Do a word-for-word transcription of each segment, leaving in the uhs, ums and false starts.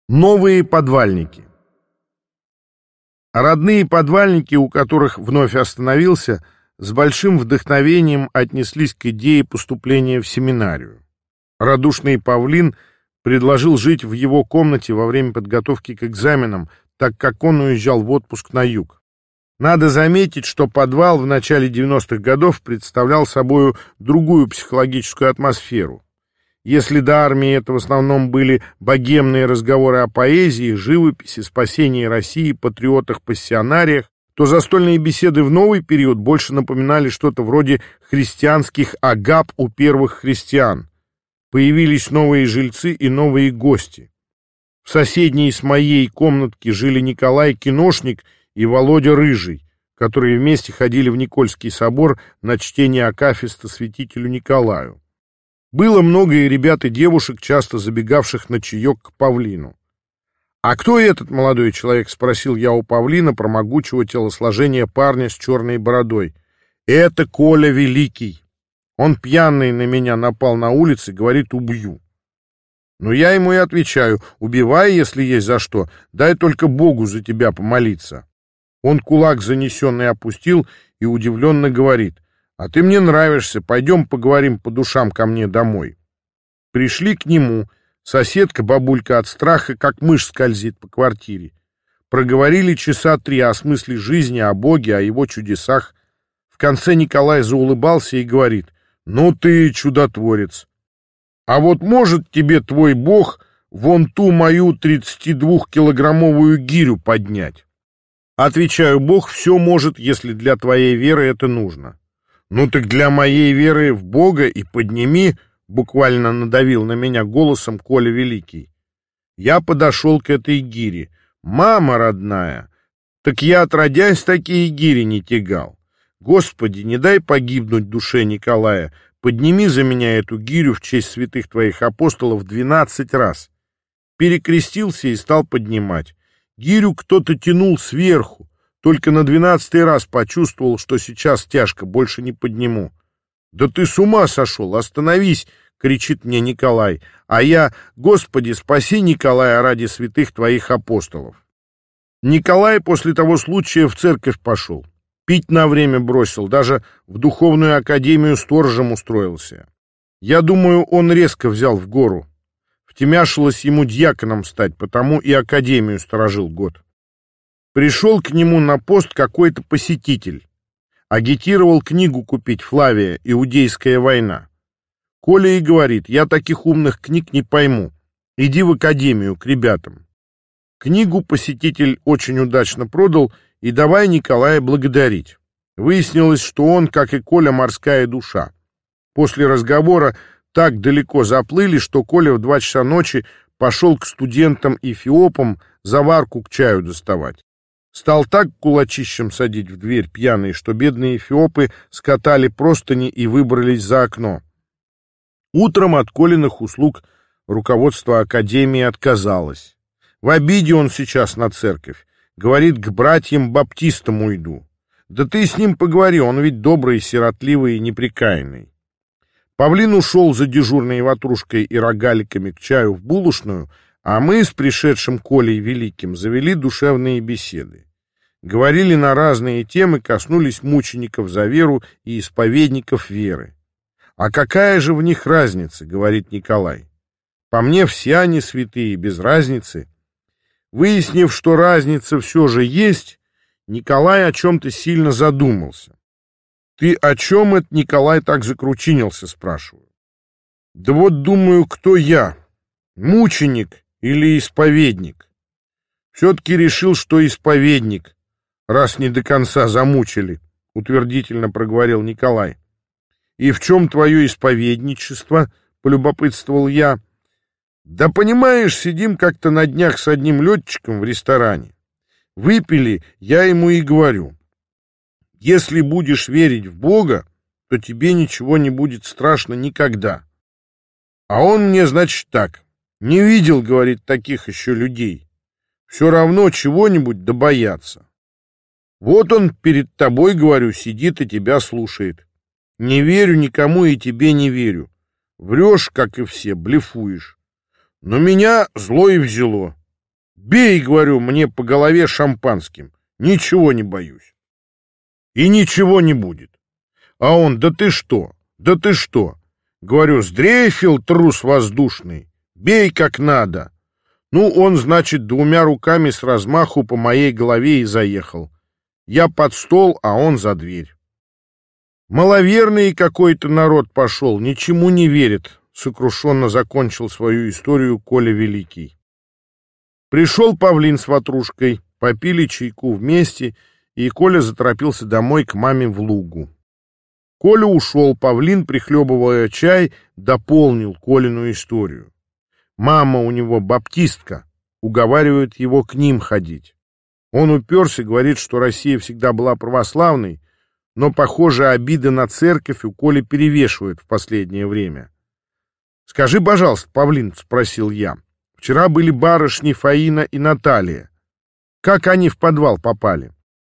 Новые подвальники. Родные подвальники, у которых вновь остановился, с большим вдохновением отнеслись к идее поступления в семинарию. Радушный Павлин предложил жить в его комнате во время подготовки к экзаменам, так как он уезжал в отпуск на юг. Надо заметить, что подвал в начале девяностых годов представлял собою другую психологическую атмосферу. Если до армии это в основном были богемные разговоры о поэзии, живописи, спасении России, патриотах-пассионариях, то застольные беседы в новый период больше напоминали что-то вроде христианских агап у первых христиан. Появились новые жильцы и новые гости. В соседней с моей комнатке жили Николай Киношник и Володя Рыжий, которые вместе ходили в Никольский собор на чтение акафиста святителю Николаю. Было много и ребят, и девушек, часто забегавших на чаек к Павлину. «А кто этот молодой человек?» — спросил я у Павлина про могучего телосложения парня с черной бородой. «Это Коля Великий. Он пьяный на меня напал на улице, говорит, убью». Но я ему и отвечаю: убивай, если есть за что, дай только Богу за тебя помолиться. Он кулак занесенный опустил и удивленно говорит: «А ты мне нравишься, пойдем поговорим по душам ко мне домой». Пришли к нему. Соседка, бабулька, от страха, как мышь скользит по квартире. Проговорили часа три о смысле жизни, о Боге, о его чудесах. В конце Николай заулыбался и говорит: «Ну ты чудотворец. А вот может тебе твой Бог вон ту мою тридцатидвухкилограммовую гирю поднять?» Отвечаю: «Бог все может, если для твоей веры это нужно». «Ну так для моей веры в Бога и подними», — буквально надавил на меня голосом Коля Великий. Я подошел к этой гире. «Мама родная, так я отродясь такие гири не тягал. Господи, не дай погибнуть душе Николая, подними за меня эту гирю в честь святых твоих апостолов двенадцать раз». Перекрестился и стал поднимать. Гирю кто-то тянул сверху. Только на двенадцатый раз почувствовал, что сейчас тяжко, больше не подниму. «Да ты с ума сошел! Остановись!» — кричит мне Николай. А я: «Господи, спаси Николая ради святых твоих апостолов». Николай после того случая в церковь пошел. Пить на время бросил, даже в духовную академию сторожем устроился. Я думаю, он резко взял в гору. Втемяшилось ему дьяконом стать, потому и академию сторожил год. Пришел к нему на пост какой-то посетитель. Агитировал книгу купить Флавия «Иудейская война». Коля и говорит: «Я таких умных книг не пойму. Иди в академию к ребятам». Книгу посетитель очень удачно продал, и давай Николая благодарить. Выяснилось, что он, как и Коля, морская душа. После разговора так далеко заплыли, что Коля в два часа ночи пошел к студентам-эфиопам заварку к чаю доставать. Стал так кулачищем садить в дверь пьяный, что бедные эфиопы скатали простыни и выбрались за окно. Утром от Колиных услуг руководство академии отказалось. В обиде он сейчас на церковь. Говорит: к братьям-баптистам уйду. Да ты с ним поговори, он ведь добрый, сиротливый и непрекаянный. Павлин ушел за дежурной ватрушкой и рогаликами к чаю в булочную, а мы с пришедшим Колей Великим завели душевные беседы. Говорили на разные темы, коснулись мучеников за веру и исповедников веры. «А какая же в них разница?» — говорит Николай. «По мне все они святые, без разницы». Выяснив, что разница все же есть, Николай о чем-то сильно задумался. «Ты о чем это, Николай, так закручинился?» — спрашиваю. «Да вот думаю, кто я, мученик или исповедник?» «Все-таки решил, что исповедник, раз не до конца замучили», — утвердительно проговорил Николай. «И в чем твое исповедничество?» — полюбопытствовал я. «Да понимаешь, сидим как-то на днях с одним летчиком в ресторане. Выпили, я ему и говорю: если будешь верить в Бога, то тебе ничего не будет страшно никогда. А он мне, значит, так: не видел, говорит, таких еще людей. Все равно чего-нибудь да боятся. Вот он перед тобой, говорю, сидит и тебя слушает. Не верю никому и тебе не верю. Врешь, как и все, блефуешь. Но меня зло и взяло. Бей, говорю, мне по голове шампанским. Ничего не боюсь. И ничего не будет. А он, да ты что? Да ты что? Говорю, сдрейфил трус воздушный. Бей как надо. Ну, он, значит, двумя руками с размаху по моей голове и заехал. Я под стол, а он за дверь. Маловерный какой-то народ пошел, ничему не верит, сокрушенно закончил свою историю Коля Великий. Пришел павлин с ватрушкой, попили чайку вместе, и Коля заторопился домой к маме в Лугу. Коля ушел, павлин, прихлебывая чай, дополнил Колину историю. Мама у него баптистка, уговаривает его к ним ходить. Он уперся, говорит, что Россия всегда была православной, но, похоже, обида на церковь у Коли перевешивает в последнее время. «Скажи, пожалуйста, павлин, — спросил я, — вчера были барышни Фаина и Наталья. Как они в подвал попали?»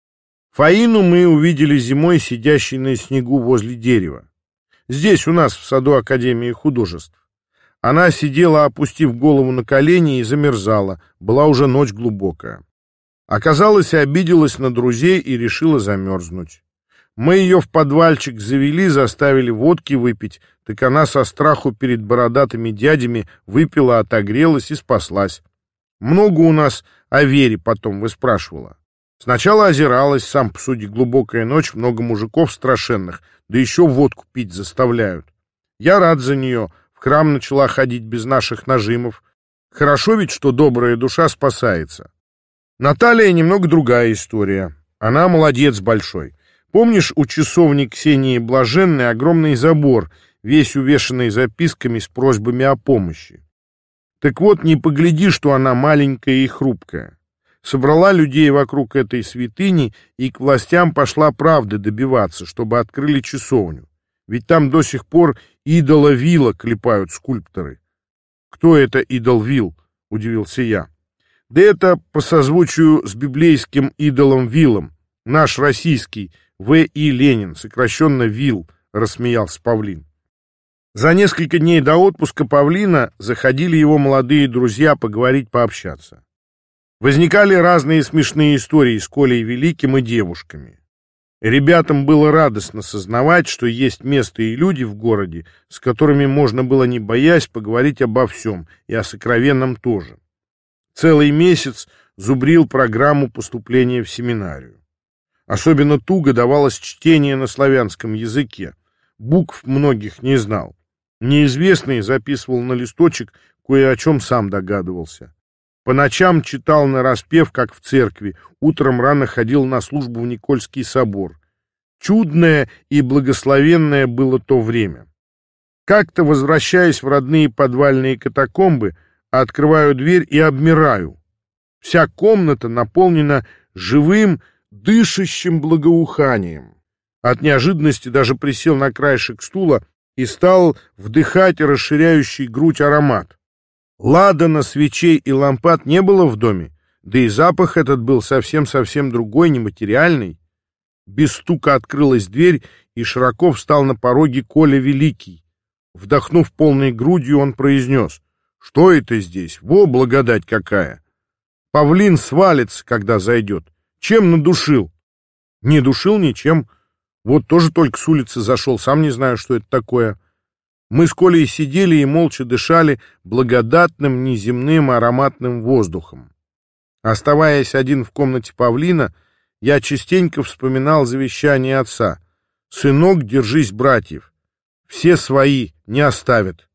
Фаину мы увидели зимой, сидящей на снегу возле дерева. Здесь, у нас, в саду Академии художеств. Она сидела, опустив голову на колени, и замерзала. Была уже ночь глубокая. Оказалось, обиделась на друзей и решила замерзнуть. Мы ее в подвальчик завели, заставили водки выпить, так она со страху перед бородатыми дядями выпила, отогрелась и спаслась. Много у нас о вере потом выспрашивала. Сначала озиралась, сам посуди, глубокая ночь, много мужиков страшенных, да еще водку пить заставляют. Я рад за нее, в храм начала ходить без наших нажимов. Хорошо ведь, что добрая душа спасается. Наталья немного другая история. Она молодец большой. Помнишь, у часовни Ксении Блаженной огромный забор, весь увешанный записками с просьбами о помощи? Так вот, не погляди, что она маленькая и хрупкая. Собрала людей вокруг этой святыни и к властям пошла правды добиваться, чтобы открыли часовню. Ведь там до сих пор идола Вила клепают скульпторы. «Кто это идол Вил?» — удивился я. «Да это по созвучию с библейским идолом Вилом, наш российский, В И Ленин, сокращенно Вил», — рассмеялся павлин. За несколько дней до отпуска павлина заходили его молодые друзья поговорить, пообщаться. Возникали разные смешные истории с Колей Великим и девушками. Ребятам было радостно сознавать, что есть место и люди в городе, с которыми можно было, не боясь, поговорить обо всем, и о сокровенном тоже. Целый месяц зубрил программу поступления в семинарию. Особенно туго давалось чтение на славянском языке. Букв многих не знал. Неизвестный записывал на листочек, кое о чем сам догадывался. По ночам читал нараспев, как в церкви, утром рано ходил на службу в Никольский собор. Чудное и благословенное было то время. Как-то, возвращаясь в родные подвальные катакомбы, открываю дверь и обмираю. Вся комната наполнена живым, дышащим благоуханием. От неожиданности даже присел на краешек стула и стал вдыхать расширяющий грудь аромат. Ладана, свечей и лампад не было в доме, да и запах этот был совсем-совсем другой, нематериальный. Без стука открылась дверь, и широко встал на пороге Коля Великий. Вдохнув полной грудью, он произнес: «Что это здесь? Во, благодать какая! Павлин свалится, когда зайдет. Чем надушил?» «Не душил ничем. Вот тоже только с улицы зашел, сам не знаю, что это такое». Мы с Колей сидели и молча дышали благодатным, неземным ароматным воздухом. Оставаясь один в комнате павлина, я частенько вспоминал завещание отца: «Сынок, держись братьев. Все свои не оставят».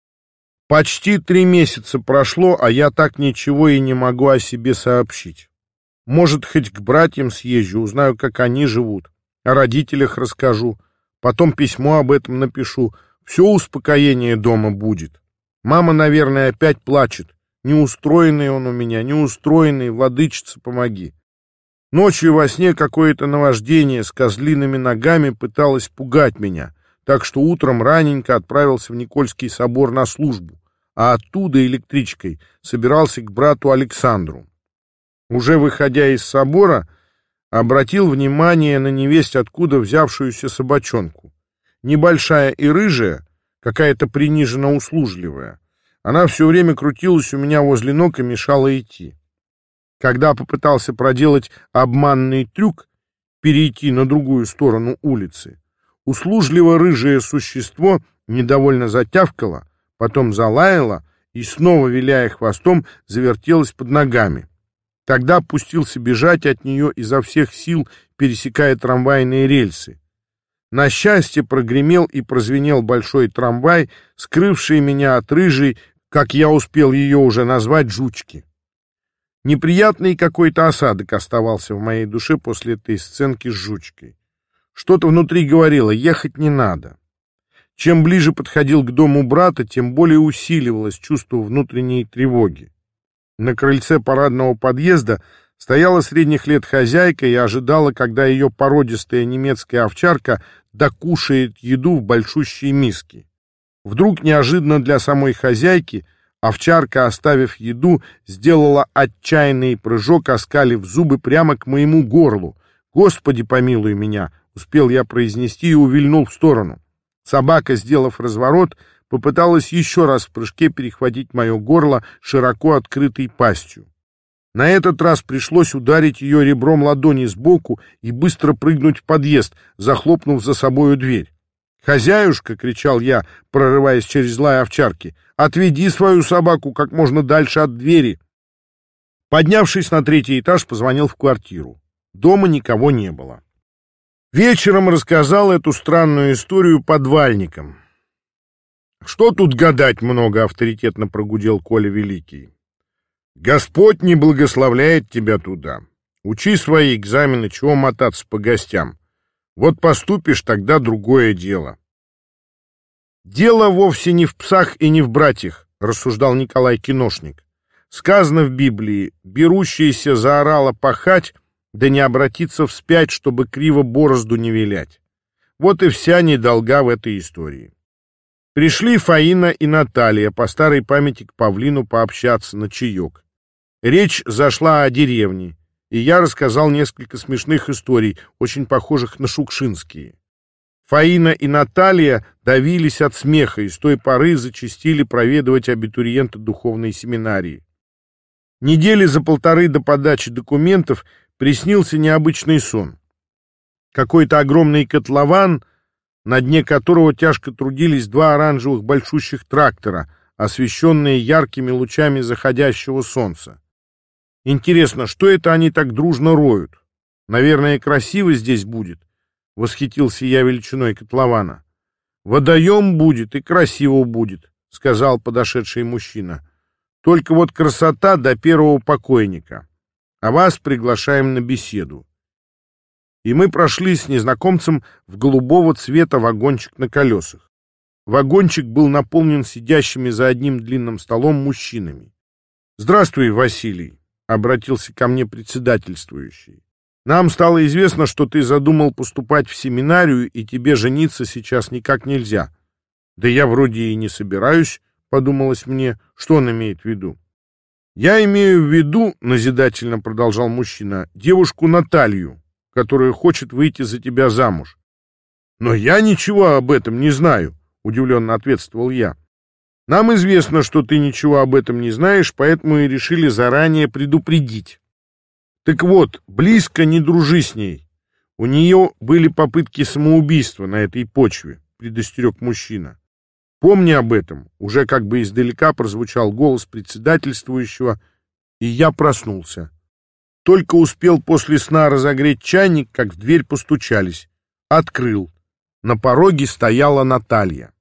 Почти три месяца прошло, а я так ничего и не могу о себе сообщить. Может, хоть к братьям съезжу, узнаю, как они живут, о родителях расскажу, потом письмо об этом напишу. Все успокоение дома будет. Мама, наверное, опять плачет. Неустроенный он у меня, неустроенный, владычица, помоги. Ночью во сне какое-то наваждение с козлиными ногами пыталось пугать меня, так что утром раненько отправился в Никольский собор на службу, а оттуда электричкой собирался к брату Александру. Уже выходя из собора, обратил внимание на невесть откуда взявшуюся собачонку. Небольшая и рыжая, какая-то приниженно услужливая. Она все время крутилась у меня возле ног и мешала идти. Когда попытался проделать обманный трюк, перейти на другую сторону улицы, услужливо рыжее существо недовольно затявкало, потом залаяло и, снова виляя хвостом, завертелось под ногами. Тогда пустился бежать от нее изо всех сил, пересекая трамвайные рельсы. На счастье прогремел и прозвенел большой трамвай, скрывший меня от рыжей, как я успел ее уже назвать, жучки. Неприятный какой-то осадок оставался в моей душе после этой сценки с жучкой. Что-то внутри говорило: ехать не надо. Чем ближе подходил к дому брата, тем более усиливалось чувство внутренней тревоги. На крыльце парадного подъезда стояла средних лет хозяйка и ожидала, когда ее породистая немецкая овчарка докушает еду в большущей миске. Вдруг, неожиданно для самой хозяйки, овчарка, оставив еду, сделала отчаянный прыжок, оскалив зубы прямо к моему горлу. «Господи, помилуй меня!» — успел я произнести и увильнул в сторону. Собака, сделав разворот, попыталась еще раз в прыжке перехватить мое горло широко открытой пастью. На этот раз пришлось ударить ее ребром ладони сбоку и быстро прыгнуть в подъезд, захлопнув за собою дверь. «Хозяюшка!» — кричал я, прорываясь через лай овчарки. «Отведи свою собаку как можно дальше от двери!» Поднявшись на третий этаж, позвонил в квартиру. Дома никого не было. Вечером рассказал эту странную историю подвальникам. «Что тут гадать много?» — авторитетно прогудел Коля Великий. «Господь не благословляет тебя туда. Учи свои экзамены, чего мотаться по гостям. Вот поступишь, тогда другое дело». «Дело вовсе не в псах и не в братьях», — рассуждал Николай Киношник. «Сказано в Библии: берущийся заорало пахать, да не обратиться вспять, чтобы криво борозду не вилять. Вот и вся недолга в этой истории». Пришли Фаина и Наталья по старой памяти к павлину пообщаться на чаек. Речь зашла о деревне, и я рассказал несколько смешных историй, очень похожих на шукшинские. Фаина и Наталья давились от смеха и с той поры зачастили проведывать абитуриента духовной семинарии. Недели за полторы до подачи документов приснился необычный сон. Какой-то огромный котлован, на дне которого тяжко трудились два оранжевых большущих трактора, освещенные яркими лучами заходящего солнца. Интересно, что это они так дружно роют? Наверное, красиво здесь будет, — восхитился я величиной котлована. «Водоем будет и красиво будет», — сказал подошедший мужчина. «Только вот красота до первого покойника. А вас приглашаем на беседу». И мы прошли с незнакомцем в голубого цвета вагончик на колесах. Вагончик был наполнен сидящими за одним длинным столом мужчинами. «Здравствуй, Василий», — обратился ко мне председательствующий. «Нам стало известно, что ты задумал поступать в семинарию, и тебе жениться сейчас никак нельзя». «Да я вроде и не собираюсь», — подумалось мне, что он имеет в виду. «Я имею в виду, — назидательно продолжал мужчина, — девушку Наталью, которая хочет выйти за тебя замуж». «Но я ничего об этом не знаю», — удивленно ответствовал я. «Нам известно, что ты ничего об этом не знаешь, поэтому и решили заранее предупредить. Так вот, близко не дружи с ней. У нее были попытки самоубийства на этой почве», — предостерег мужчина. «Помни об этом», — уже как бы издалека прозвучал голос председательствующего, и я проснулся. Только успел после сна разогреть чайник, как в дверь постучались. Открыл. На пороге стояла Наталья.